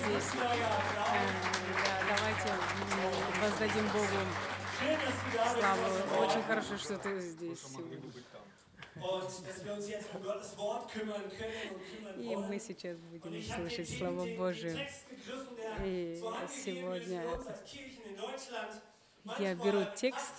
здесь. Давайте воздадим Богу славу. Очень хорошо, что ты здесь сегодня. И мы сейчас будем слышать Слово Божие. И сегодня я беру текст,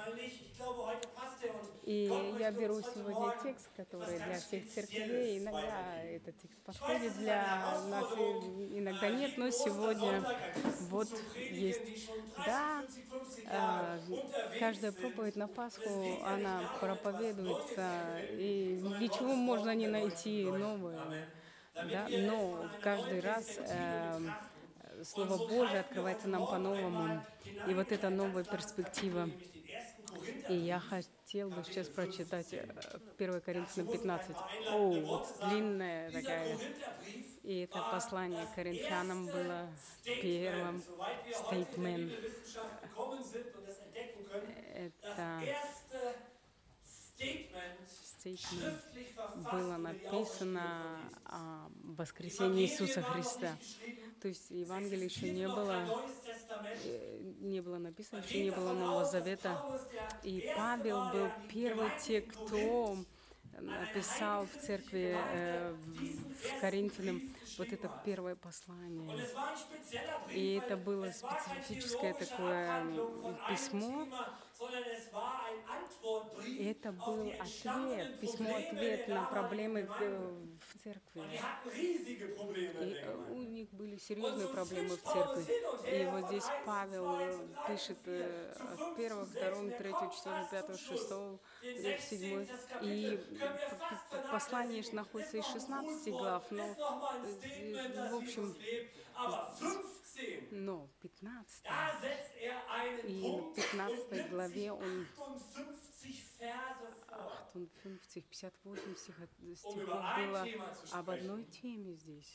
и я беру сегодня текст, который для всех церквей. Иногда этот текст подходит для нас, иногда нет, но сегодня вот есть. Да, каждая проповедь на Пасху, она проповедуется, и ничего можно не найти новое, да, но каждый раз Слово Божие открывается нам по-новому, и вот эта новая перспектива. И я хотел бы сейчас прочитать 1 Коринфянам 15. Вот длинная такая. И это послание к Коринфянам было первым стейтмент. Это стейтмент было написано о воскресении Иисуса Христа. То есть Евангелие еще не было написано, еще не было Нового Завета. И Павел был первый те, кто написал в церкви в Коринфянам вот это первое послание. И это было специфическое такое письмо. И это был ответ, письмо-ответ на проблемы в церкви. И у них были серьезные проблемы в церкви. И вот здесь Павел пишет от 1, 2, 3, 4, 5, 6, 7. И послание находится из 16 глав, но в общем, но 15. И в 15 главе он 58 стихов было об одной теме здесь,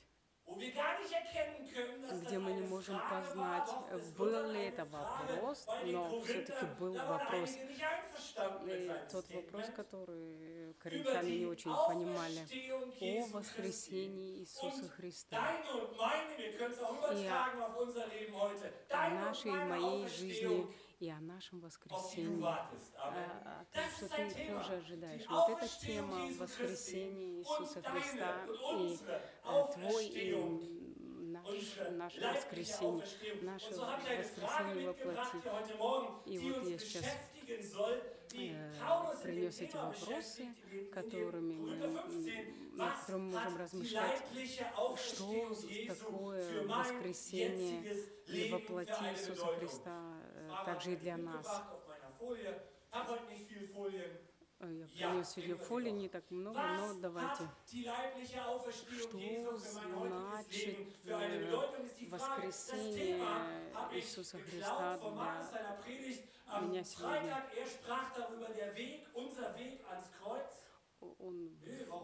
где мы не можем познать, был ли это вопрос, но все-таки был вопрос. И тот вопрос, который коринфяне не очень понимали, о воскресении Иисуса Христа. И о нашей и моей жизни, и о нашем воскресении, о том, что ты тоже ожидаешь. Вот эта тема воскресения Иисуса Христа и твой и наше воскресенье, наше воскресенье во плоти. И вот я сейчас принес эти вопросы, над которыми мы можем размышлять, что такое воскресение во плоти Иисуса Христа, также и для нас. Я принес сегодня фолии не так много, но давайте. Что значит воскресение Иисуса Христа для меня сегодня? Он...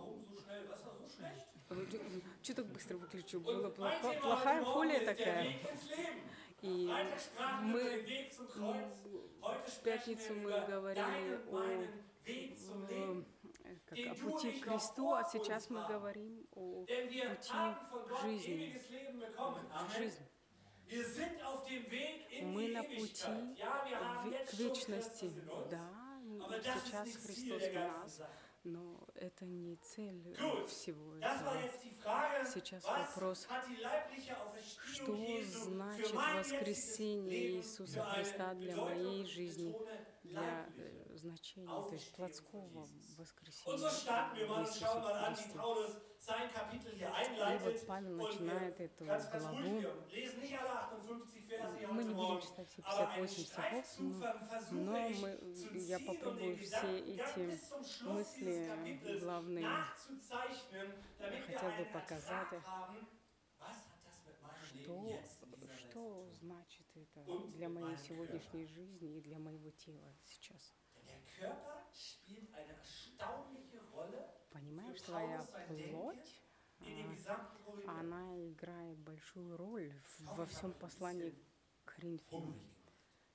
Что так быстро выключил? Была плохая фолия такая. И мы в пятницу мы говорили о пути к кресту, а сейчас мы говорим о пути жизни. Мы на пути к вечности. Да, сейчас Христос в нас, но это не цель всего этого. Сейчас вопрос, что значит воскресение Иисуса Христа для моей жизни, для значения, то есть плотского воскресения Иисуса Христа. И вот Павел начинает эту главу. Мы не будем читать все 58 стихов, но я попробую все эти мысли главные, хотел бы показать, что значит это для моей сегодняшней жизни и для моего тела сейчас. Понимаешь, твоя плоть, она играет большую роль во всем послании к Коринфянам.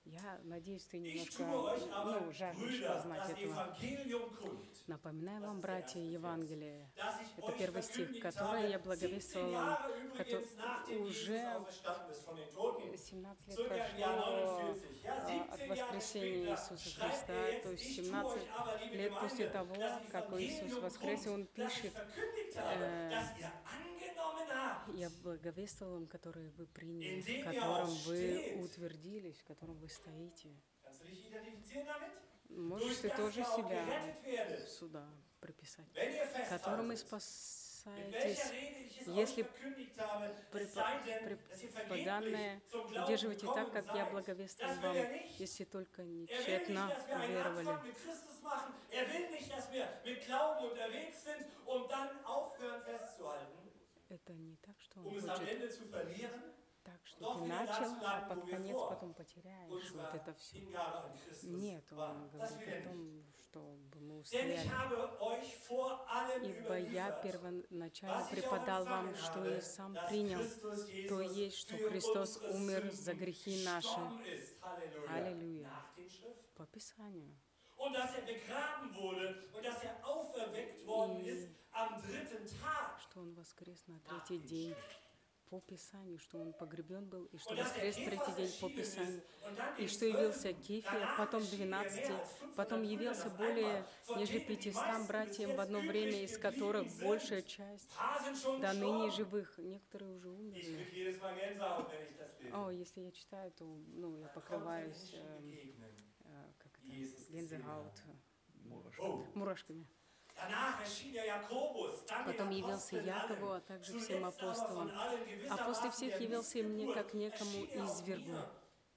Я надеюсь, ты Ich немножко, tue euch aber, жаждешь Brüder, познать das этого. Evangelium kund. Напоминаю Das вам, ist der братья, erste Vers. Евангелие. Dass ich Это euch первый стих, verkündigt который я habe, 17 благовествовал вам, Jahre übrigens nach dem Jesus уже auferstanden ist von den Toten. 17 лет Circa im Jahr прошло 49. Ja, от 17 Jahre воскресения später Иисуса schreibt Христа, er то jetzt, есть ich tue 17 euch aber, liebe лет после Gemeinde, того, das как Иисус Evangelium воскрес, и Он kund, das ich пишет, verkündigt habe, das ihr angenommen habt. я благовествовал им, которые вы приняли, в Indem ihr котором auch вы steht. утвердились, в котором вы стоите. Kannst du dich identifizieren damit? Можешь Durch ты das тоже ihr auch себя gerettet werdet. сюда приписать, Wenn ihr которым и festhaltet, mit welcher спасаетесь, Rede ich es euch если verkündigt habe, es sei denn, dass ihr преподанное vergeblich zum Glauben удерживайте так, gekommen как я seid. благовествовал Das will вам, er nicht. если только Er will nicht, тщетно dass wir einen уверовали. Anfang mit Christus machen. Er will nicht, dass wir mit Glauben unterwegs sind, um dann aufhören festzuhalten, Это не так, что Он um es am хочет Ende zu verlieren. так, что ты начал, а под конец потом потеряешь вот Unsere это все. Hingabe an Christus Нет, war. Он Das говорит will er о nicht. том, чтобы мы Denn ich устояли. habe euch vor allem Ибо я überliefert, первоначально was ich auch преподал вам, empfangen что habe, я сам dass принял, Christus то Jesus есть, что für Христос unsere умер за Sünden грехи наши. gestorben ist. Halleluja. Аллилуйя. Nach den Schriften. По Писанию. Und dass er begraben wurde und dass er auferweckt worden И ist am dritten Tag. что Он воскрес на третий день. По Писанию, что Он погребен был, и что Und dass er воскрес третий Kephas день по erschienen Писанию. ist und dann И den что явился 12, Кефе, danach потом erschien er 12, mehr als 500 потом Brüdern явился auf более, einmal, von нежели denen die 500 meisten bis братьям в jetzt одно время, übrig из которых geblieben большая sind. часть Paar sind schon до ныне gestorben. живых, некоторые уже Ich умерли. kriege jedes Mal Gänsehaut, wenn ich das lese. О, если я читаю, то я покрываюсь, как это, гензегаут, мурашками. Danach erschien er Jakobus, dann den Потом явился Aposteln Якову, allen, а также zuletzt всем aber апостолам. von allen А после gewissermaßen всех der явился и мне, как Missgeburt, некому erschien er auch извергу. mir.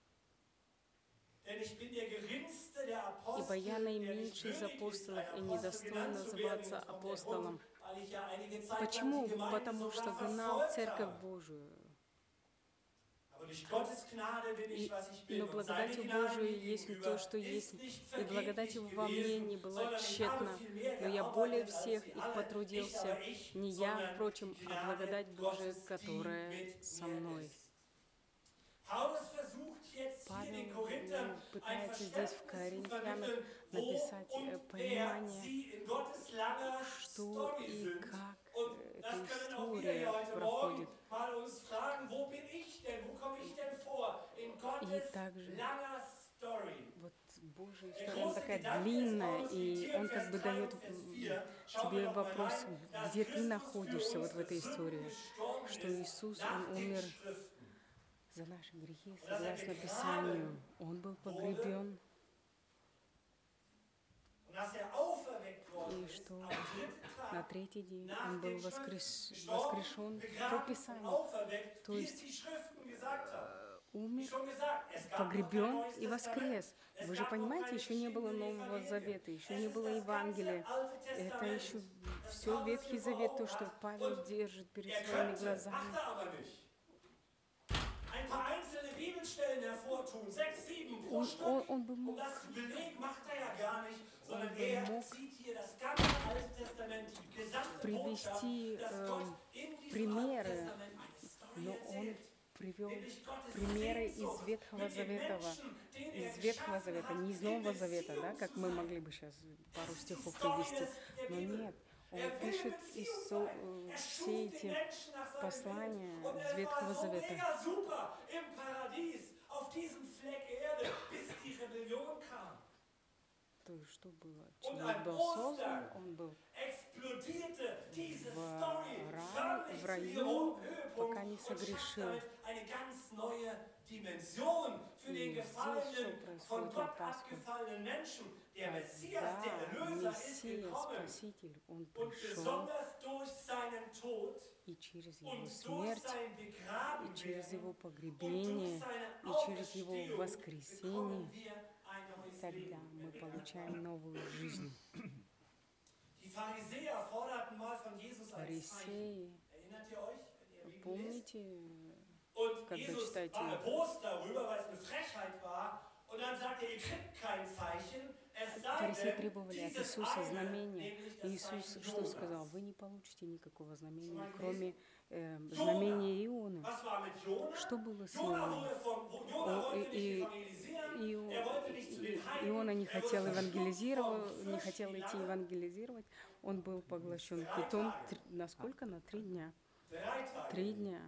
Denn ich bin der geringste der Ибо я Apostel, der nicht наименьший из würdig ist, апостолов ein и Apostel недостоин genannt zu werden. называться Jetzt kommt der апостолом. Punkt, weil ich ja einige Zeit lang Почему? die Gemeinde Потому что sogar гнал verfolgt Церковь habe. Божию. Aber durch Gottes Gnade bin ich, was ich bin. Но Und seine благодатью Gnade Божией mir есть gegenüber то, что ist есть, nicht и благодать vergeblich Его во мне gewesen, не была sondern ich habe тщетна. viel mehr Но я более gearbeitet als всех sie их alle. Nicht потрудился, aber ich, не я, sondern впрочем, die а Gnade благодать Божия, Gottes, die которая mit со mir мной. ist. Paulus versucht jetzt hier den Павел Korinthern ein пытается здесь в Verständnis zu Коринфянах vermitteln, wo написать und wer понимание, sie in Gottes langer что Story и sind. как Und эта das können auch wir история hier heute проходит. Morgen mal uns fragen, wo bin ich denn, wo komme ich denn vor in Gottes также langer Story. Вот Божья история, она такая длинная, и Он как бы дает тебе вопрос, где ты находишься вот в этой истории, что Иисус, Он умер за наши грехи, согласно Писанию. Он был погребен, и что на третий день Он был воскрешен по Писанию. То есть умер, погребен и воскрес. Вы же понимаете, еще не было Нового Завета, еще не было Евангелия. Это еще все Ветхий Завет, то, что Павел держит перед своими глазами. Он бы мог привести примеры, но он привел примеры из Ветхого Завета, не из Нового Завета, да, как мы могли бы сейчас пару стихов привести. Но нет, он пишет все эти послания из Ветхого Завета. То есть что было? Человек был создан, он был в раю, пока не согрешил. И здесь что происходит на Пасху? Когда Мессия, Спаситель, Он пришел, и через Его смерть, и через Его погребение, и через Его воскресение, тогда мы получаем новую жизнь. Фарисеи, помните, когда читаете, фарисеи требовали от Иисуса знамения. И Иисус что сказал? Вы не получите никакого знамения, кроме знамение Ионы. Was war mit Jona? Что было с Jona Ионой? wollte nicht evangelisieren. Er wollte nicht zu den Иона не Heiden. Er хотел wurde евангелизировать, verschluckt не vom хотел Fisch. идти Wie lange? евангелизировать. Он был поглощен китом на сколько? На 3 дня. 3 Tage. 3 дня.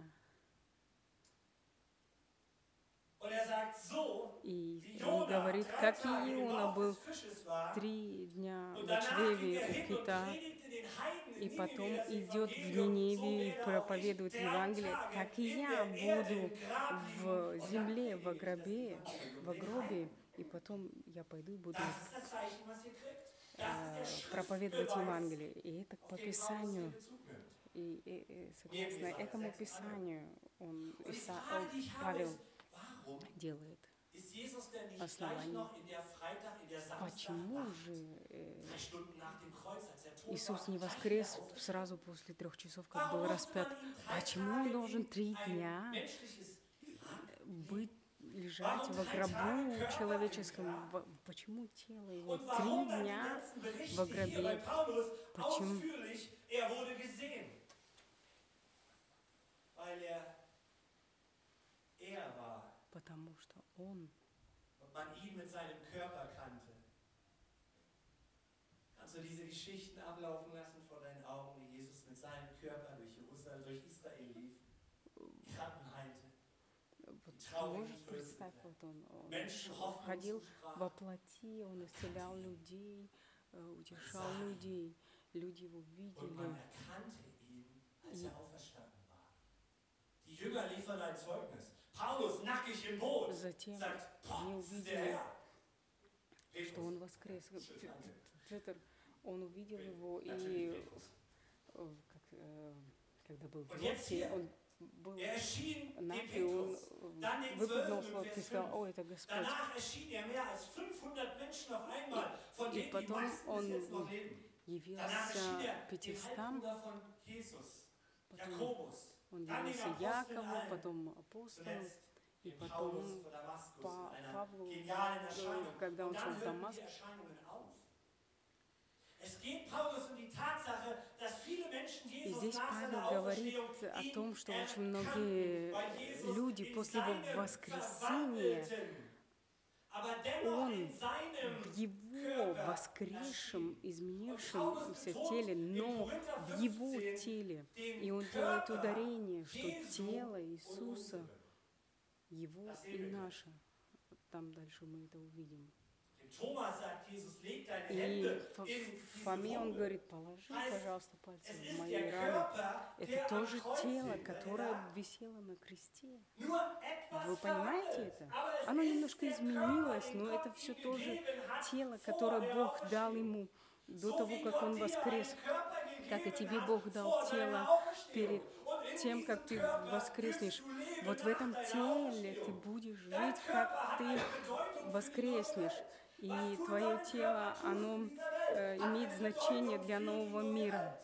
Und er sagt so, И wie он Jona говорит, 3 как и Tage im Иона Bauch был des Fisches war. 3 дня Und в danach ging чреве er у hin und кита, predigte den Heiden in и потом Ninive das идет в Evangelium. Ниневию и So werde auch ich проповедует 3 Евангелие, Tage так и in я der Erde буду im Grab в liegen. Und dann земле, в predige ich das гробе, Evangelium в den гробе, Heiden. и потом я пойду и буду Das ist das Zeichen, was ihr kriegt. Das ist der проповедовать Schriftbeweis, Евангелие. И это по auf den Paulus Писанию. hier Bezug nimmt. И согласно этому Писанию Und die Frage, die ich habe, Павел ist, warum делает ist Jesus denn nicht gleich основание. noch in der Freitag, in der Почему Samstagnacht, же 3 Stunden nach dem Kreuz, als der Tod Иисус war, не gleich воскрес wieder auferstanden? сразу после 3 часов, как был Warum musste распят? man ihn 3 Почему он Tage должен in 3 ein дня menschliches Grab быть, лежать Warum в 3 гробу Tage Körper человеческом? im Grab? Почему тело его Und 3 warum dann die дня ganzen Berichte во hier bei гробе? Paulus Почему? ausführlich, er wurde gesehen? Weil er war Потому что он, und man ihn mit seinem Körper kannte. Kannst du diese Geschichten ablaufen lassen vor deinen Augen, wie Jesus mit seinem Körper durch Jerusalem, durch Israel lief, Kranken heilte, вот, можешь представить, вот он Menschen ходил Hoffnung во zusprach. плоти, он исцелял людей, утешал людей, люди его Und man видели. erkannte ihn, als er auferstanden war. Die Jünger liefern ein Zeugnis. Paulus, nackig im Boot, Затем sagt, они das ist der увидели, Herr. что он воскрес. Петр, он увидел его, и когда был в Und jetzt лодке, hier, он был er erschien dem наг, и он Petrus, dann den выпрыгнул с 12 лодки и Vers сказал: 5. «О, это Господь». Danach erschien er mehr als 500 Menschen auf einmal, von И denen die потом meisten bis он jetzt noch leben. Danach erschien явился er dem 500, Halbbruder von Jesus, потом Jakobus, он dann den явился Aposteln Якову, allen, потом апостолам, zuletzt и dem Paulus потом vor Damaskus in einer Павлу, genialen Erscheinung. когда он Und шел dann в hörten Дамаск. die Erscheinungen auf. Es geht Paulus um die Tatsache, dass viele Menschen И Jesus здесь nach Павел seiner говорит Auferstehung о том, что очень ihn многие erkannten, weil Jesus люди in после его seinem воскресения, verwandelten, aber dennoch он in seinem в его Körper воскресшем, erschien. изменившемся теле, но в его теле. И он делает ударение, что тело Иисуса, его и наше. Там дальше мы это увидим. Thomas sagt, Jesus, leg deine И Hände in diese Фоме он Wunde. говорит: положи, пожалуйста, пальцы Es в ist мои der раны. Körper, Это der am тоже Kreuz тело, hing. которое висело на кресте. Nur etwas Вы понимаете verwandelt. это? Aber es Оно ist немножко der изменилось, Körper, den но Gott это все ihm тоже gegeben hat тело, vor которое der Бог дал Auferstehung. ему до So того, wie как Gott он dir воскрес. einen Körper gegeben Как и тебе hat Бог дал vor тело deiner Auferstehung. перед Und in тем, diesem как ты Körper воскреснешь. wirst du leben Вот в nach этом deiner теле ты Auferstehung. будешь Dein жить, Körper как hat ты eine Bedeutung für die воскреснешь. Welt. И Was du твое deinem тело, Körper tust оно in dieser Welt, hat имеет eine значение Bedeutung для für die нового neue мира. Welt.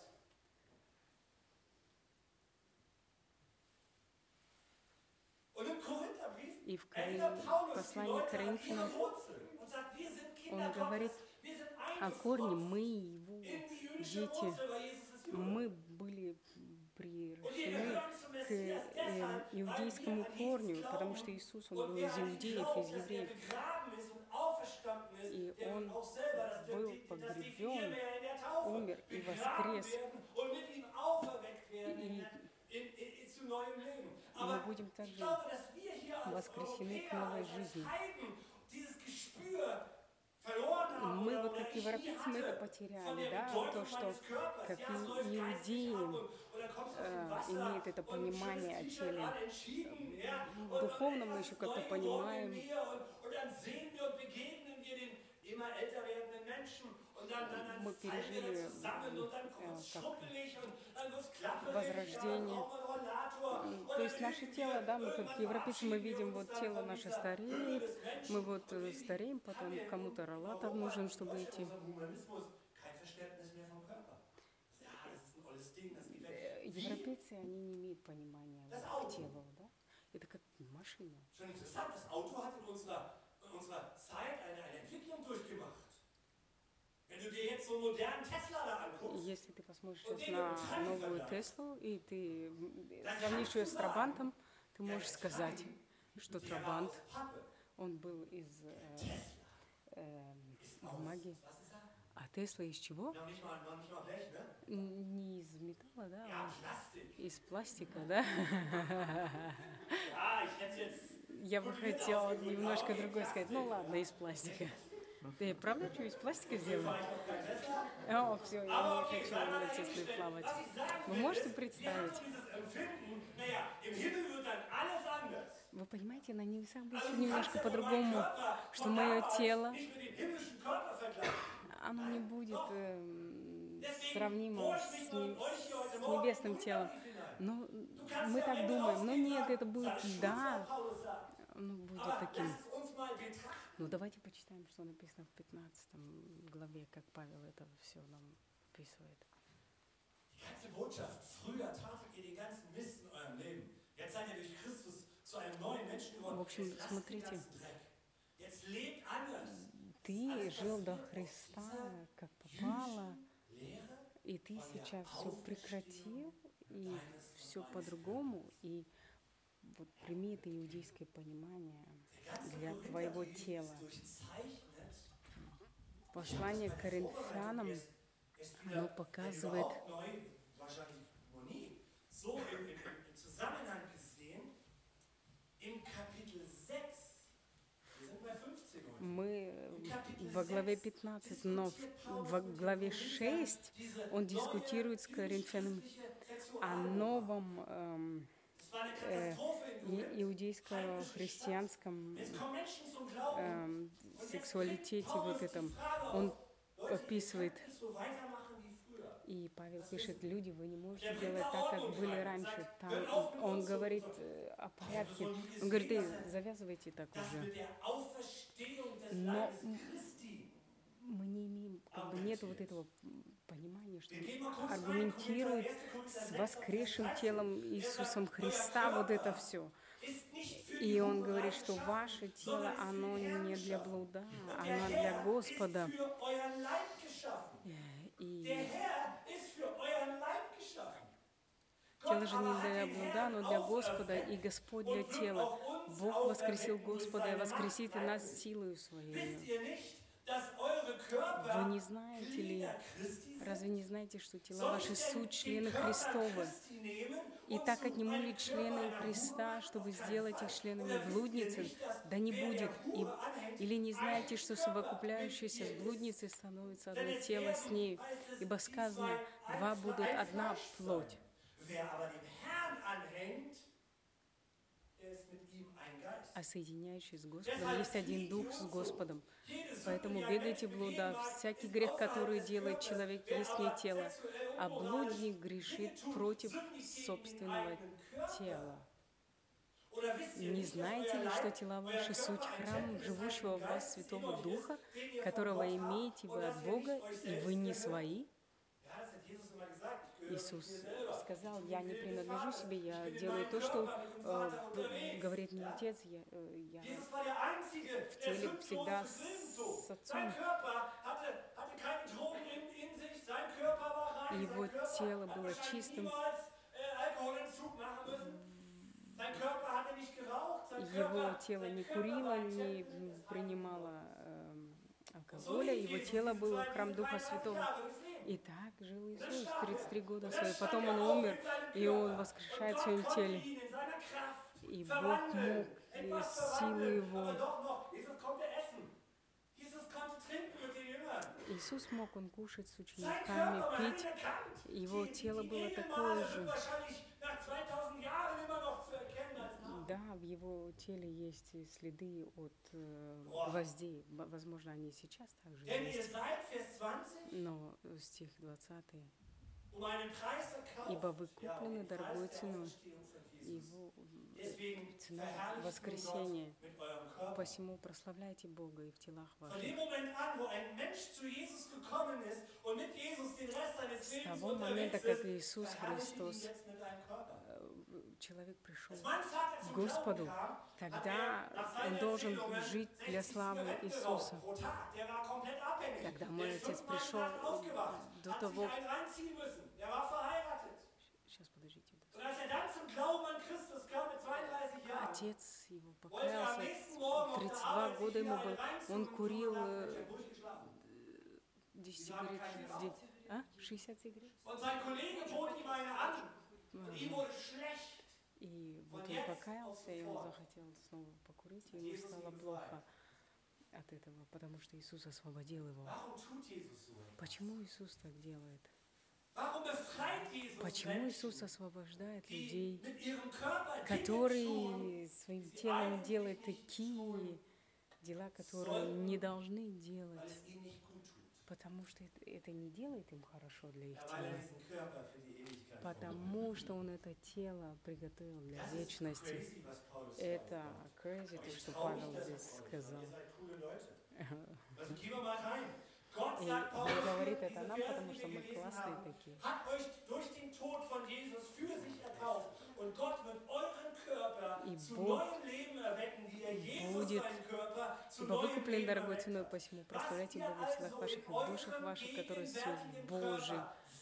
Und im Korintherbrief И в erinnert Paulus die послании Leute к an ihre Коринфянам Wurzeln und sagt, wir sind Kinder он говорит Gottes, wir sind о корне, eingepfropft мы его in die jüdische дети, Wurzel, weil Jesus ist Jude. мы были Und wir приращены gehören zum к Messias deshalb, weil иудейскому wir an корню, Jesus потому glauben. что Иисус, он Und был wer из an ihn иудеев, glaubt, из dass er евреев. begraben ist und auferstanden ist, И der он wird auch selber, das был definieren погребен, wir in der Taufe, умер и begraben воскрес. werden und mit ihm auferweckt werden И zu neuem Leben. мы Aber будем ich также glaube, dass wir hier als воскресены к Europäer, новой als жизни. Heiden dieses Gespür verloren haben Мы oder вот как ich nie европейцы мы это hatte von потеряли, der да, Bedeutung то, что meines Körpers. как Ja, es läuft geistig иудеи ab und dann kommst du aus dem Wasser имеют это und понимание о schönes T-Shirt теле. an, entschieden, ja, und Духовно мы etwas еще ist как-то neu geworden понимаем. in mir und dann sehen wir und begegnen wir den immer älter werdenden Menschen und dann Мы fallen wir пережили da zusammen und dann wird es как schrumpelig und dann wird es klapperig, возрождение. ja, dann braucht man einen Rollator und То есть dann наше üben тело, wir, да, мы как irgendwann европейцы, мы verabschieden wir видим, uns вот dann тело von наше dieser Höhle стареет, des Menschen мы вот und irgendwie стареем, потом haben wir кому-то in роллатор Europa, нужен, in чтобы Deutschland, идти. unserem Humanismus kein Verständnis mehr vom Körper. Ja, das ist ein tolles Ding, das geht weg. Европейцы, они не имеют понимания Das к Auto. телу, да? Это как машина. Schon interessant, das Auto hat in unserer Zeit eine Entwicklung durchgemacht. Wenn Если ты посмотришь сейчас на новую Теслу, и ты сравнишь ее с Трабантом, ты можешь сказать, что Трабант, он был из бумаги, а Тесла из чего? Не из металла, да, а из пластика, да? Я бы хотела немножко другое сказать. Ну ладно, из пластика. Ты правда что, из пластика сделала? О, все, я не хочу на Тесле плавать. Вы можете представить? Вы понимаете, на небесах будет все немножко по-другому, что мое тело, оно не будет сравнимо с небесным телом. Но мы так думаем. Но нет, это будет, да, оно будет таким. Ну, давайте почитаем, что написано в 15 главе, как Павел это все нам описывает. В общем, смотрите, ты жил до Христа, как попало, и ты сейчас все прекратил, и все по-другому, и вот прими это иудейское понимание для твоего тела. Послание к Коринфянам, оно показывает, мы во главе 15, но в главе 6 он дискутирует с Коринфянами о новом иудейско-христианском сексуалитете вот этом. Он описывает, и Павел пишет, люди, вы не можете делать так, как были раньше. Там он говорит о порядке. Он говорит, завязывайте так уже. Но мы не имеем, как бы нет вот этого понимания, что он аргументирует с воскресшим телом Иисусом Христа вот это все. И он говорит, что ваше тело, оно не для блуда, оно для Господа. И тело же не для блуда, но для Господа, и Господь для тела. Бог воскресил Господа и воскресит и нас силою Своей. Вы не знаете ли, разве не знаете, что тела ваши суть члены Христовы? И так отниму члены Христа, чтобы сделать их членами блудницы? Да не будет. Или не знаете, что совокупляющиеся с блудницей становится одно тело с ней? Ибо сказано, два будут одна плоть. А соединяющий с Господом есть один дух с Господом. Поэтому бегайте блуда. Всякий грех, который делает человек, есть не тело, а блудник грешит против собственного тела. Не знаете ли, что тела ваши суть храм живущего в вас Святого Духа, которого имеете вы от Бога, и вы не свои? Иисус сказал, я не принадлежу себе, я делаю то, что говорит мне Отец, я в теле всегда с Отцом. Его тело было чистым, его тело не курило, не принимало алкоголя, его тело было храм Духа Святого. И так жил Иисус 33 года свои. Потом он умер, и он воскрешает в своем теле. И Бог мог силу его. Иисус мог он кушать с учениками, пить. Его тело было такое же. Да, в его теле есть следы от гвоздей. Возможно, они сейчас также есть. Но стих 20. Ибо вы куплены дорогой ценой, его цена воскресения. Посему прославляйте Бога и в телах ваших. С того момента, как Иисус Христос человек пришел к Господу, тогда он должен жить для славы Иисуса. Когда мой отец пришел до того... Сейчас, подождите. Отец его покаялся, 32 года ему было, он курил 10 сигарет в день. 60 сигарет? И вот он покаялся, и он захотел снова покурить, и ему стало плохо от этого, потому что Иисус освободил его. Почему Иисус так делает? Почему Иисус освобождает людей, которые своим телом делают такие дела, которые не должны делать? Потому что это не делает им хорошо для их тела. Потому что Он это тело приготовил для вечности. Это crazy, то, что Павел здесь сказал. И он говорит это нам, потому что мы классные такие. И Бог будет, ибо выкуплен дорогой ценой, посему прославляйте Бога в телах ваших и в душах ваших, которые суть Божий.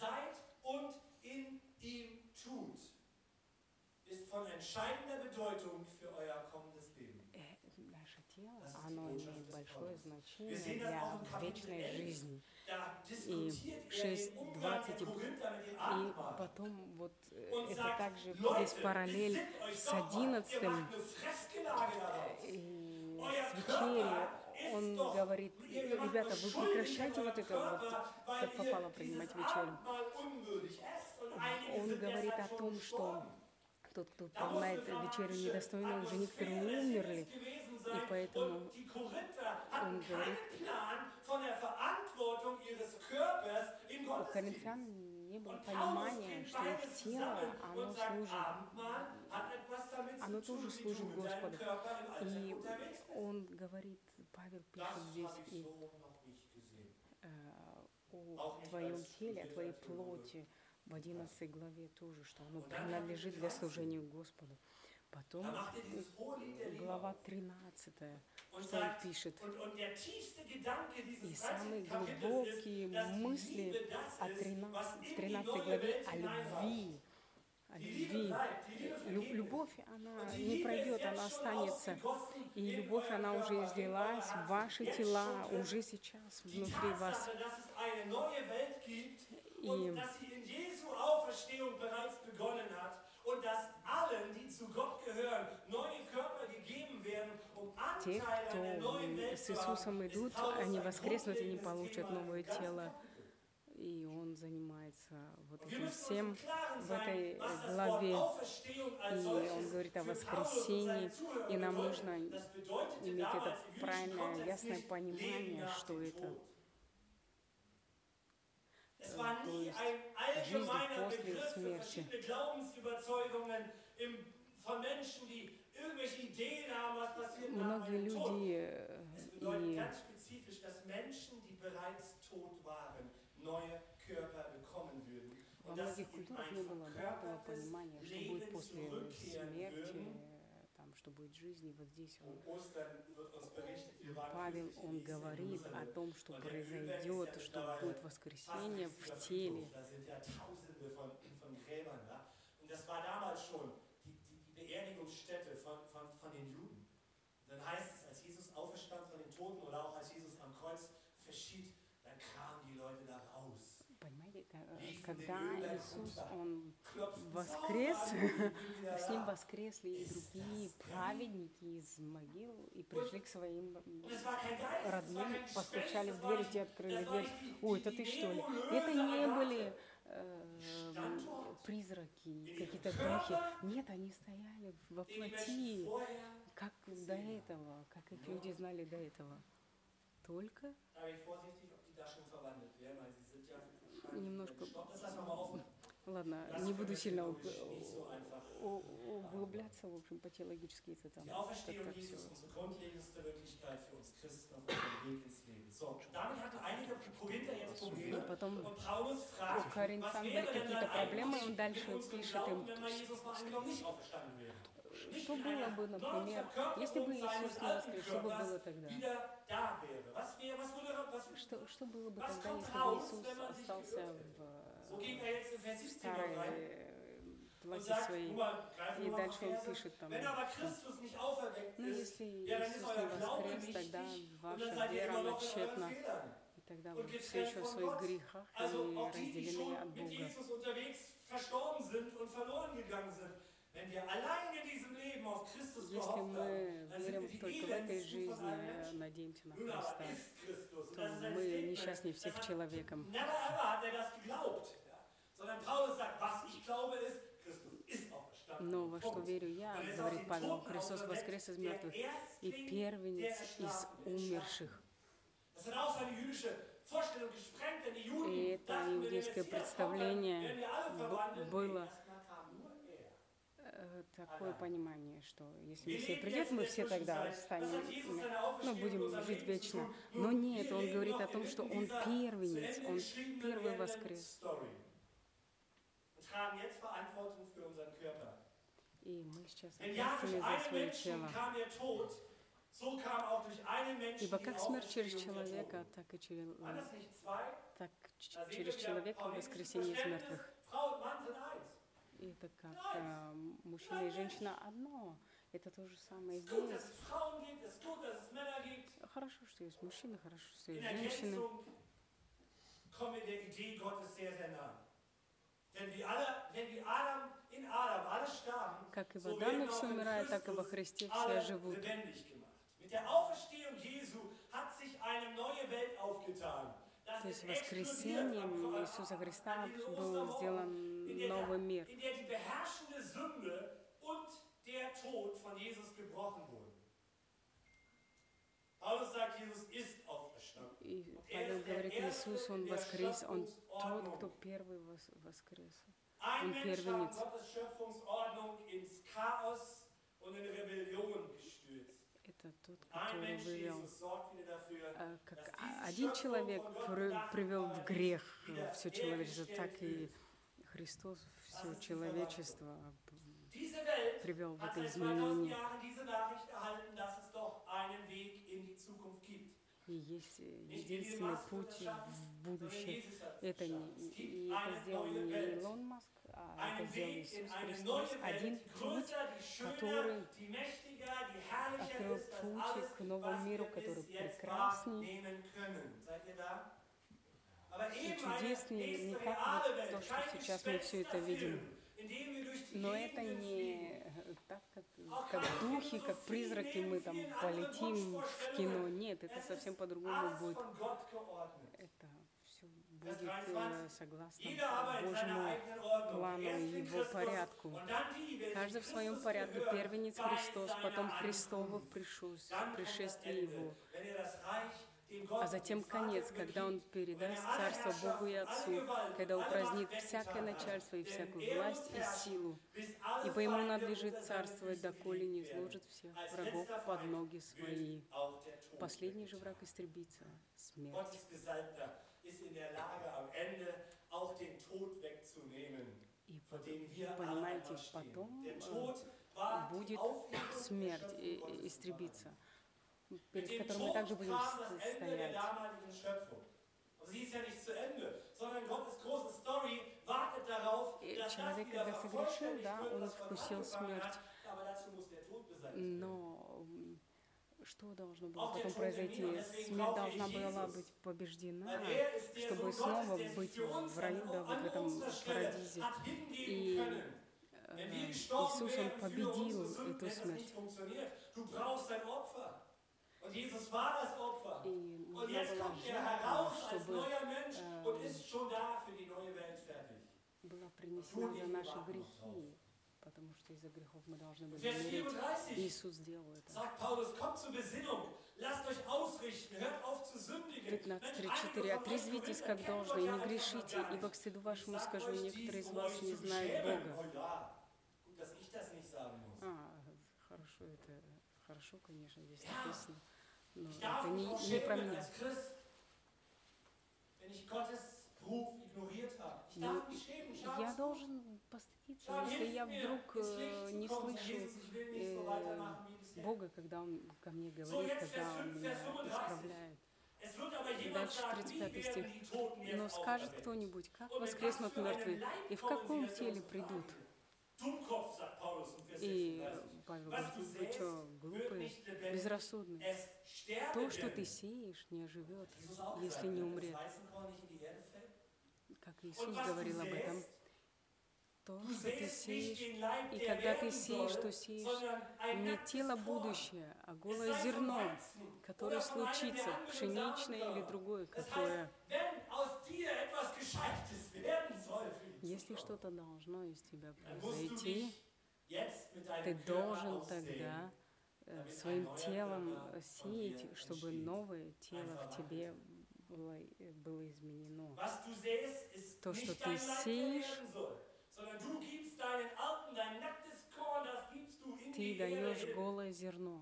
Наше тело, оно имеет большое значение для вечной жизни. И 6:20, и потом вот это также здесь параллель с 11-м, и с вечерей. Он говорит: ребята, вы прекращайте вот это вот, как попало принимать вечерю. Он говорит о том, что тот, кто принимает вечерю недостойно, уже некоторые умерли, и поэтому он говорит, у коринфян не было понимания, что их тело, оно тоже служит Господу. И он говорит, Павел пишет здесь и о твоем теле, о твоей плоти, в 11 главе тоже, что оно принадлежит для служения Господу. Потом глава 13, что он пишет. И самые глубокие мысли в 13 главе о любви. О любви. Любовь, она не пройдет, она останется. И любовь, она уже излилась в ваши тела, уже сейчас внутри вас. И те, кто с Иисусом идут, они воскреснут и не получат новое тело. И он занимается вот этим всем в этой главе. И он говорит о воскресении. И нам нужно иметь это правильное, ясное понимание, что это. То есть жизнь после смерти. Многие люди во многих культурах не было этого понимания, что будет после смерти, там, что будет жизнь. И вот здесь Павел, он говорит о том, что произойдет, что будет воскресение в теле. Beerdigungsstätte von den Juden. Dann heißt es, als Jesus auferstand von den Toten oder auch als Jesus am Kreuz verschied, dann kamen die Leute da raus. Понимаете, когда Иисус, Он воскрес, с Ним воскресли и другие праведники из могил и пришли к своим родным, постучали в дверь, и те открыли дверь. Ой, это ты что ли? Это не были призраки, какие-то духи. Нет, они стояли во плоти, как до этого, как их люди знали до этого. Только немножко Ладно, Das не буду können wir сильно theologisch nicht so einfach углубляться, в общем, по-теологически это там Die Auferstehung как-то Jesu все. ist unsere grundlegendste Wirklichkeit für uns Christen auf unserem Weg ins Leben. So, damit hatten einige Korinther jetzt И Probleme. потом Und Paulus у fragt, was коринфян были wäre denn какие-то dann проблемы, и eigentlich он mit дальше unserem пишет им, Glauben, wenn mal Jesus mal angenommen nicht auferstanden wäre? Nicht что in было бы, einer neuen например, если бы Verkörperung seines Иисус не alten воскрес, что бы Körpers было тогда? wieder da wäre. Что было бы Was тогда, kommt если бы raus, Иисус wenn man sich остался geirrt hätte? So geht er jetzt in Vers в 17 noch rein. старой Und плоти sagt, своей? guck mal, greifen И wir mal дальше он Verse. пишет там, Wenn aber что Christus nicht auferweckt ну, ist, если ja, dann ist Иисус не euer Glaube воскрес, тогда nichtig und ваша dann seid ihr вера, immer она noch in euren тщетна. Fehlern И тогда und вы все getrennt еще в von своих Gott. грехах Also и auch die, die разделены schon от mit Бога. Jesus unterwegs verstorben sind und verloren gegangen sind. Wenn wir allein in diesem Leben auf Christus Если gehofft мы haben, dann sind wir верим die только в этой elendsten von allen жизни, Menschen. надеемся на Nun aber Христа, ist Christus, und то das ist ein мы Statement, несчастнее всех das hat человеком. never ever hat er das geglaubt. Ja. Sondern Paulus sagt, was ich glaube ist, Christus ist auferstanden. Но во что Punkt. верю я, Und er ist aus говорит den Павел, Toten Христос auferweckt, воскрес из der мертвых и Erstling первенец der из Erschlafenen, умерших. Das hat auch seine jüdische Vorstellung gesprengt, denn die Juden И это dachten, wenn der иудейское Messias kommt, dann представление werden wir alle verwandelt. было Erstmal kam nur er. такое понимание, что если Мессия придет, мы все тогда станем, ну, будем жить вечно. Но нет, он говорит о том, что он первенец, он первый воскрес. И мы сейчас ответственны за свое тело. Ибо как смерть через человека, так и через человека воскресение из мертвых. И это как мужчина и женщина одно. Это то же самое здесь. Хорошо, что есть мужчины, хорошо, что есть женщины. Как и в Адаме все умирают, так и во Христе все живут. То есть воскресением Иисуса Христа был сделан новый мир. И Павел говорит, Иисус, Он воскрес, Он тот, кто первый воскрес. Он первенец. Это тот, который вывел, как один человек привел в грех все человечество, так и Христос все человечество привел в это изменение. И есть единственный путь в будущее. Это сделал не Илон Маск, а это сделал Иисус Христос. Один путь, который открыл путь к новому миру, который прекрасней и чудесней, не как вот то, что сейчас мы все это видим. Но это не так, как духи, как призраки, мы там полетим в кино. Нет, это совсем по-другому будет. Это все будет согласно Божьему плану и Его порядку. Каждый в своем порядке. Первенец Христос, потом Христово пришествие Его. А затем конец, когда Он передаст царство Богу и Отцу, когда упразднит всякое начальство и всякую власть и силу, ибо Ему надлежит царствовать, доколе не изложит всех врагов под ноги свои. Последний же враг истребится — смерть. И понимаете, потом будет смерть истребиться, перед которым мы также будем стоять. И человек, когда согрешил, да, он вкусил смерть. Но что должно было потом произойти? Смерть должна была быть побеждена, чтобы снова быть в раю, да, вот в этом парадизе. И Иисус, Он победил эту смерть. И нужна была жертва, чтобы была принесена за наши грехи. потому что из-за грехов мы должны были Vers умереть. 34 Иисус сделал это. sagt Paulus, kommt zur Besinnung, lasst euch ausrichten, hört auf zu sündigen. 15:34. «Отрезвитесь, как должно, и не грешите, ибо к стыду вашему скажу, некоторые из вас не знают Бога». Хорошо, это хорошо, конечно, здесь написано, но это не про меня. Я должен постыдиться, если я вдруг не слышу Бога, когда Он ко мне говорит, когда Он меня исправляет. Дальше 35 стих. «Но скажет кто-нибудь, как воскреснут мертвые, и в каком теле придут?» И Павел говорит, вы что, глупые, безрассудные? То, что ты сеешь, не оживет, если не умрет. Как Иисус говорил об этом. То, что ты сеешь, и когда ты сеешь, то сеешь не тело будущее, а голое зерно, которое случится, пшеничное или другое какое. Если что-то должно из тебя произойти, ты должен тогда своим телом сеять, чтобы новое тело в тебе было изменено. То, что ты сеешь, ты даешь голое зерно.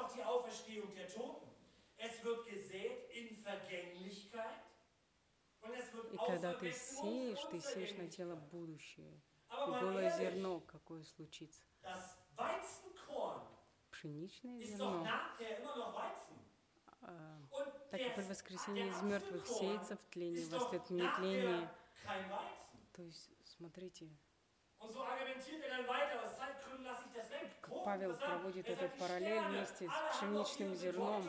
И когда ты сеешь на тело будущее. Голое зерно, какое случится. Пшеничное зерно. Так и при воскресении из мертвых сеется в тлении, восстает в нетлении. То есть, смотрите, как Павел проводит этот параллель вместе с пшеничным зерном.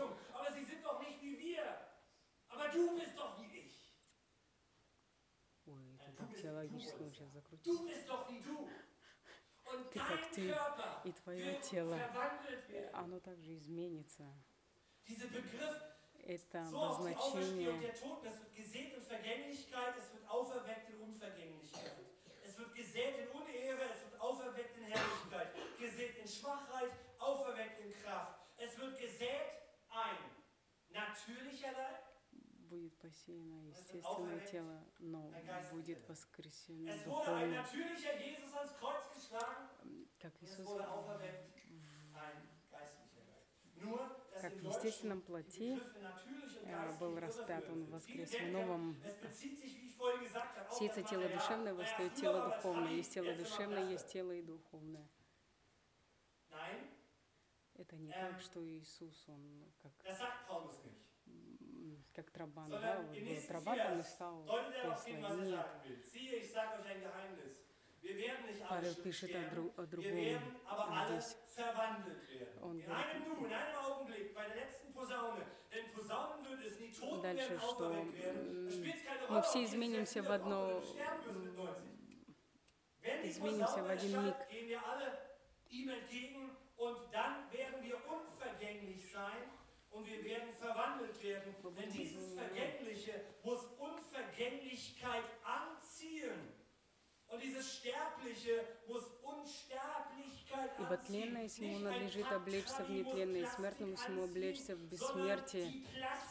Ой, это так теологически он сейчас закрутил. Ты как ты, и твое тело, оно также изменится. Это обозначение. Будет посеяно естественное тело, но будет воскресено духовное. Как Иисус как в естественном плоти был распят, Он воскрес в новом. Сеется тело душевное, восстает тело духовное. Есть тело душевное, есть тело и духовное. Это не так, что Иисус, Он как Трабан, да? Вот был Трабан, Он и стал Теслой. Нет. Павел пишет о другом здесь. Он говорит дальше, что мы все изменимся в один миг. Und wir werden verwandelt werden, denn dieses Vergängliche muss Unvergänglichkeit anziehen. Und dieses Sterbliche muss Unsterblichkeit anziehen. Ибо тленное сему надлежит облечься в нетленное, и смертному сему облечься в бессмертие.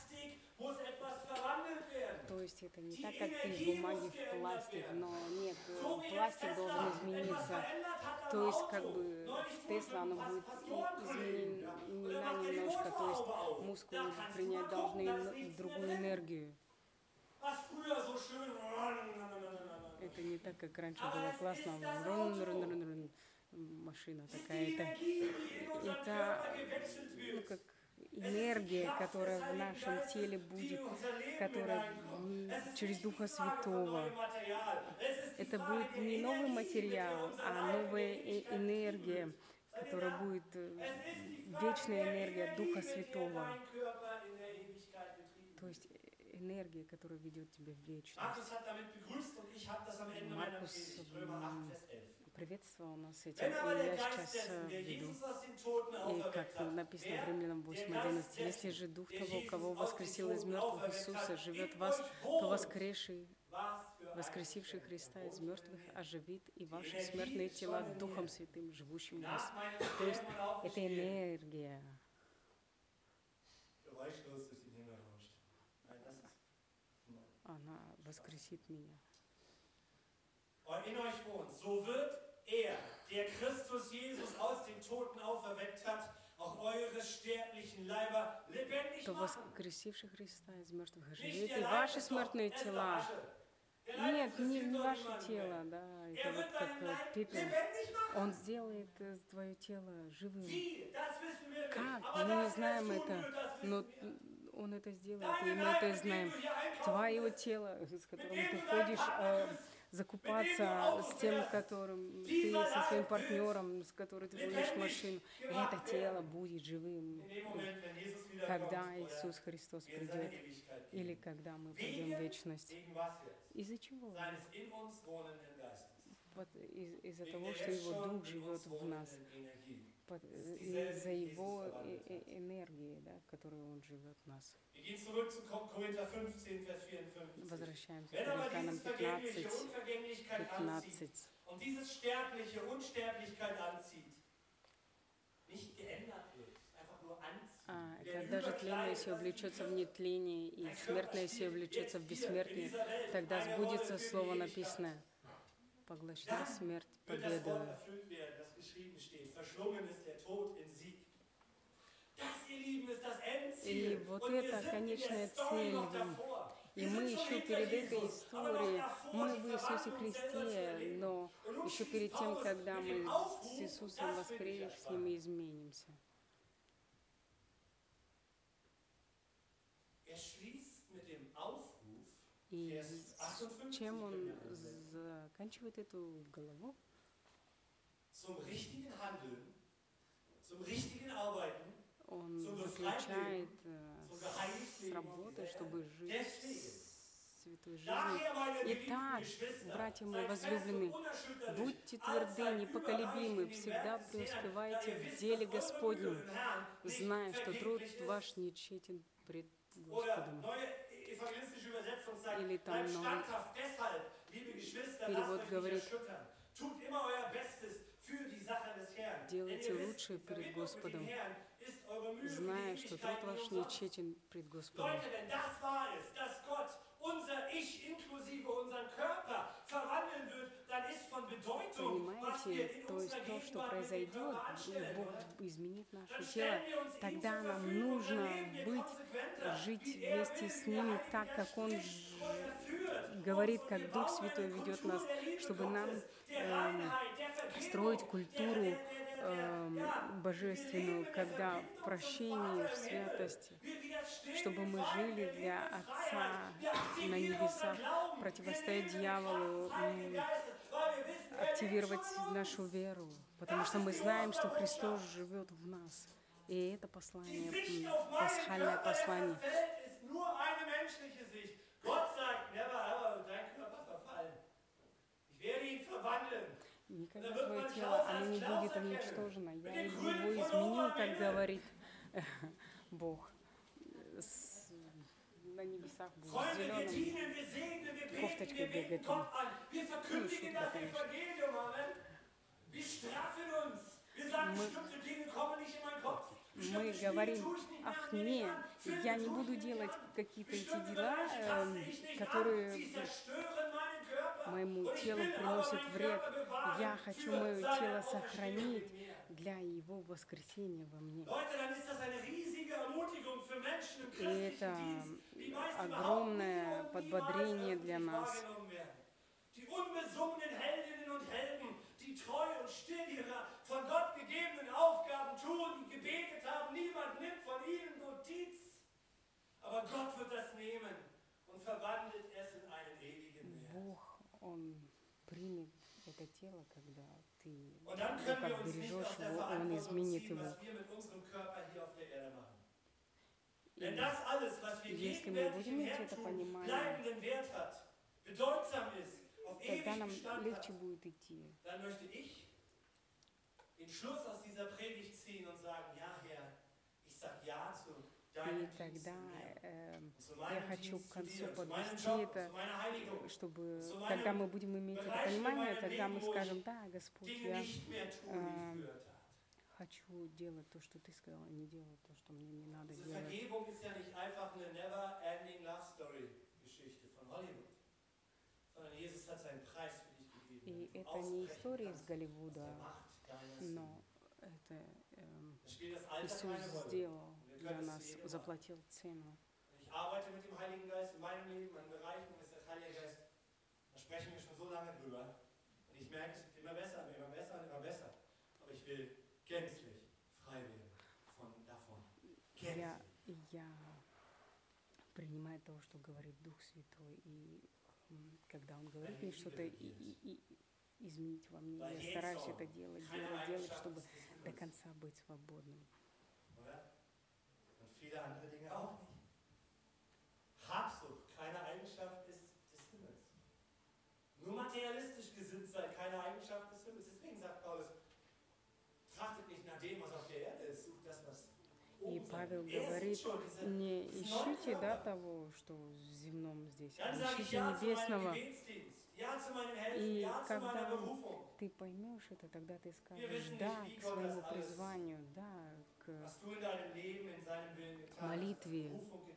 То есть это не так, как из бумаги в пластик, но нет, пластик должен измениться. То есть как бы в Тесла оно будет изменена немножко, то есть мускулы принять должны другую энергию. Это не так, как раньше было классно, машина такая. Это как энергия, которая в нашем теле будет, которая через Духа Святого. Это будет не новый материал, а новая энергия, которая будет вечная энергия Духа Святого. То есть энергия, которая ведет тебя в вечность. Маркус приветствовал нас этим, и я сейчас веду. И как написано в Римлянам 8:11, если же Дух того, кого воскресил из мертвых Иисуса, живет в вас, то воскресший воскресивший Христа из мертвых, оживит и ваши смертные тела Духом Святым, живущим в вас. То есть это энергия. Она воскресит меня. So wird der Christus Jesus aus den Toten auferweckt hat, auch eure sterblichen Leiber lebendig То machen. воскресивший Христа из мертвых оживит и ваши смертные тела. Нет, не ваше тело, да, это вот как пепел. Он сделает твое тело живым. Как? Мы не знаем это, но Он это сделает, и мы это знаем. Твое тело, с которым ты ходишь закупаться, с тем, которым ты, со своим партнером, с которым ты водишь машину, это тело будет живым, когда Иисус Христос придет, или когда мы пойдем в вечность. Из-за чего? Из-за того, что Его Дух живет в нас, из-за Его энергии, да, которой Он живет в нас. Возвращаемся к Коринфянам 15. Когда же тленное сие влечется в нетление, и смертное сие влечется в бессмертие, тогда сбудется слово написанное: поглощена смерть победою. И вот это конечная цель. И мы еще перед этой историей, мы в Иисусе Христе, но еще перед тем, когда мы с Иисусом воскреснем и изменимся. И с чем он заканчивает эту главу? Он заключает с работы, чтобы жить святой жизнью. Итак, братья мои возлюбленные, будьте тверды, непоколебимы, всегда преуспевайте в деле Господнем, зная, что труд ваш не тщетен пред Господом. Или там новый перевод говорит: делайте лучшее перед Господом, зная, что труд ваш не тщетен пред Господом. Понимаете, то есть то, что произойдет, Бог изменит наше тело, тогда нам нужно жить вместе с Ним так, как Он говорит, как Дух Святой ведет нас, чтобы нам строить культуру божественную, когда в прощении, в святости, чтобы мы жили для Отца на небесах, противостоять дьяволу, активировать нашу веру, потому что мы знаем, что Христос живет в нас. И это послание, пасхальное послание. Никогда твое тело, оно не будет уничтожено. Я его изменю, как говорит Бог. На небесах будет в зеленом кофточкой бегать. Ну, шутка, конечно. Мы говорим: ах, нет, я не буду делать какие-то эти дела, которые моему телу приносят вред. Я хочу мое тело сохранить для его воскресения во мне. И это огромное подбодрение для нас. Бог, Он примет это тело, когда ты как бережешь его, Он изменит его. И если мы будем иметь это понимание, тогда нам легче будет идти. И тогда я хочу к концу подвести это, чтобы, когда мы будем иметь это понимание, тогда мы скажем: да, Господь, я хочу делать то, что Ты сказал, а не делать то, что мне не надо делать. И это не история из Голливуда, но это Иисус сделал для нас, заплатил цену. Ich arbeite mit dem Heiligen Geist in meinem Leben, an Bereichen, wo es der Heilige Geist, da sprechen wir schon so lange drüber. Und ich merke, es wird immer besser und immer besser und immer besser. Aber ich will gänzlich frei werden davon. Я принимаю то, что говорит Дух Святой, и когда Он говорит мне что-то изменить во мне, я стараюсь это делать, чтобы до конца быть свободным. Und viele andere Dinge auch nicht. Habsucht, keine Eigenschaft des Himmels. Nur materialistisch gesinnt sein, keine Eigenschaft des Himmels. Deswegen sagt Paulus, trachtet nicht nach dem, was auf der Erde ist, sucht das, was И Павел говорит: не ищите, того, что в земном здесь, а ищите небесного. И когда ты поймешь это, тогда ты скажешь да к своему призванию, да к молитве.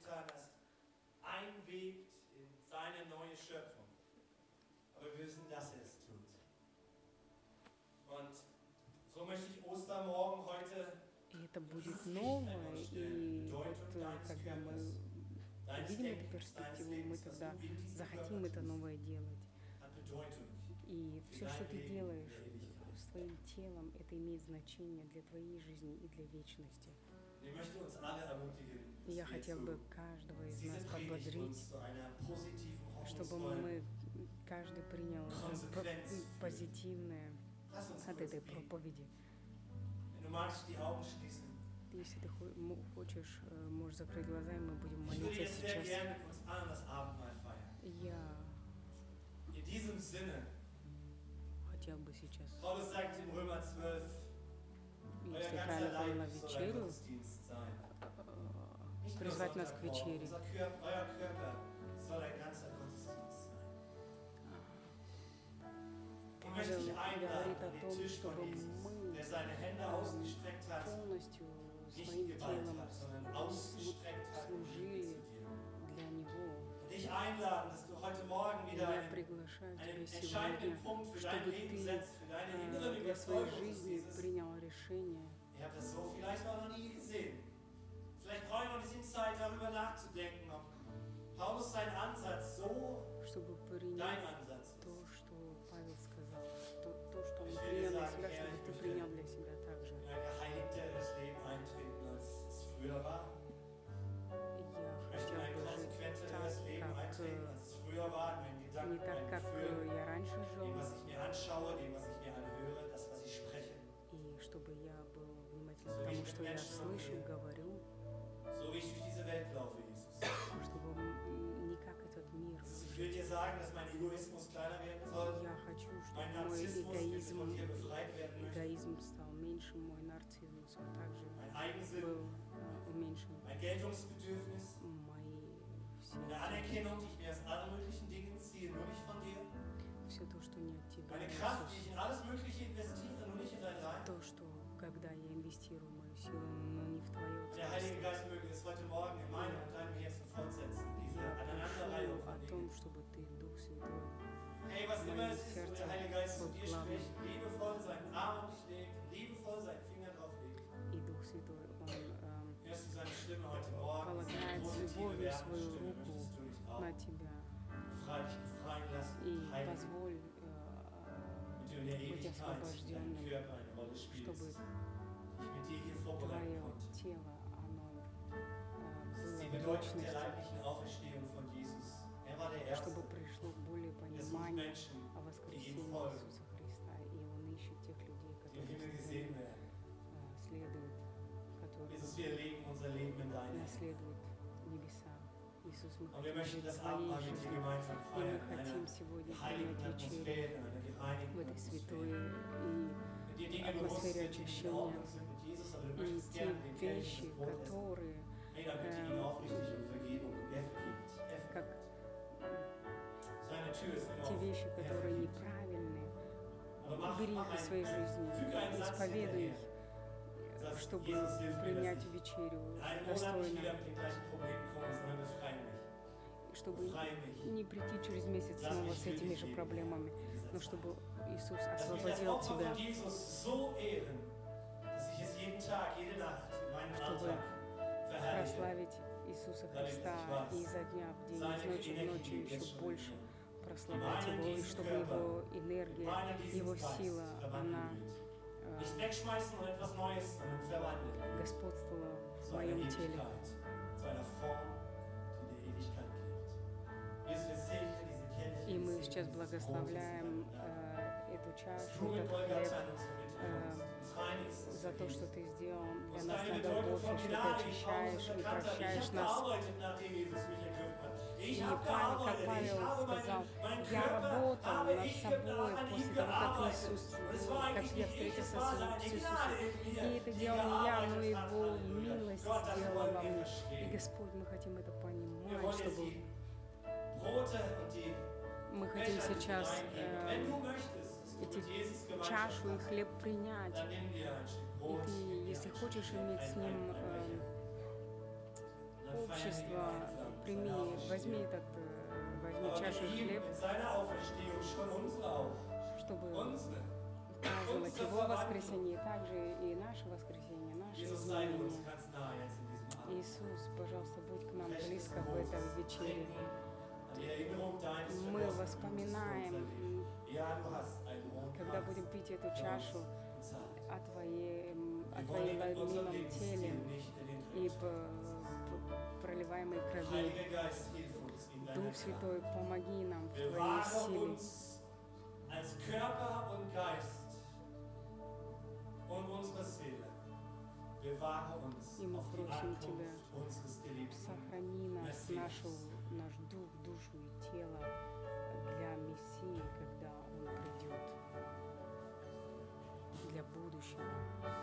Einwegt in seine neue Schöpfung. Aber wir wissen, dass er es tut. Und so möchte ich Ostermorgen heute. И это будет новое, и вот когда мы увидим эту перспективу, мы тогда захотим это новое делать. И все, что ты делаешь своим телом, это имеет значение для твоей жизни и для вечности. И я хотел бы каждого из нас подбодрить, чтобы мы каждый принял позитивное от этой проповеди. Если ты хочешь, можешь закрыть глаза, и мы будем молиться сейчас. Я хотел бы сейчас, если правильно поняла, вечерю, призвать нас к вечере. Павел говорит о том, чтобы мы полностью своим телом служили для Него. Я приглашаю тебя сегодня, чтобы ты для своей жизни принял решение. Чтобы принять то, что Павел сказал, то, что он принял для себя, чтобы ты принял для себя также. Я хотел бы жить не так, как я раньше жил, и чтобы я был внимательным к тому, что я слышу, говорю, чтобы не как этот мир жить. Я хочу, чтобы мой эгоизм стал меньше, мой нарциссизм также был уменьшен. Мои все то, что не от тебя, то, что когда я инвестирую мою силу, но не в твое царство. Я прошу о том, чтобы ты, Дух Святой, в моем сердце был главным. И Дух Святой, Он полагает с любовью свою руку на тебя. И позволь быть освобожденным, чтобы твое тело, оно было в вечности, чтобы пришло более понимание о воскресении Иисуса Христа. И Он ищет тех людей, которые следуют, которые наследуют небеса. Иисус, мы хотим жить своей жизнью, и мы хотим сегодня принять вечерю в этой святой и атмосфере очищения. И те вещи, которые Hey, da bitte ihn aufrichtig um Vergebung. Er vergibt. Er как vergibt. Seine Tür ist immer те offen. вещи, Er которые vergibt. неправильные, Aber убери их из своей жизни, исповедуй их, чтобы принять вечерю Einen Monat nicht достойно, wieder mit den gleichen Problemen kommen, sondern befreie mich. чтобы не прийти через месяц снова с этими же проблемами, но чтобы Иисус Dass mich das освободил Opfer тебя, von Jesus so ehren, dass ich es jeden Tag, jede Nacht in meinem чтобы Alltag verherrliche. прославить Иисуса Христа и изо дня в день, из ночи в ночь еще больше прославлять Его, и чтобы Его энергия, Его сила, она Nicht wegschmeißen und etwas Neues, sondern verwandeln. господствовала в Zu einer моем теле. Ewigkeit, zu einer Form, die in der Ewigkeit gilt. Jesus, wir segnen diese Kelche. И мы сейчас благословляем эту чашу, этот хлеб, за то, что Ты сделал для нас на Голгофе, что Ты очищаешь и прощаешь нас. И Павел, как Павел сказал, я работал над собой после того, как Иисус, как я встретился с Иисусом. И это делал не я, но Его милость сделала во мне. И Господь, мы хотим это понимать, чтобы мы хотим сейчас эти чашу и хлеб принять. И ты, если хочешь иметь с Ним общество, прими, возьми чашу и хлеб, чтобы праздновать Его воскресенье, также и наше воскресенье, наше изменение. Иисус, пожалуйста, будь к нам близко в этом вечере. Мы вспоминаем, когда будем пить эту чашу о Твоем ломимом теле и проливаемой крови. Дух Святой, помоги нам в Твоей силе. И мы просим Тебя, сохрани нас, наш дух, душу и тело для Мессии, когда Он придет, для будущего.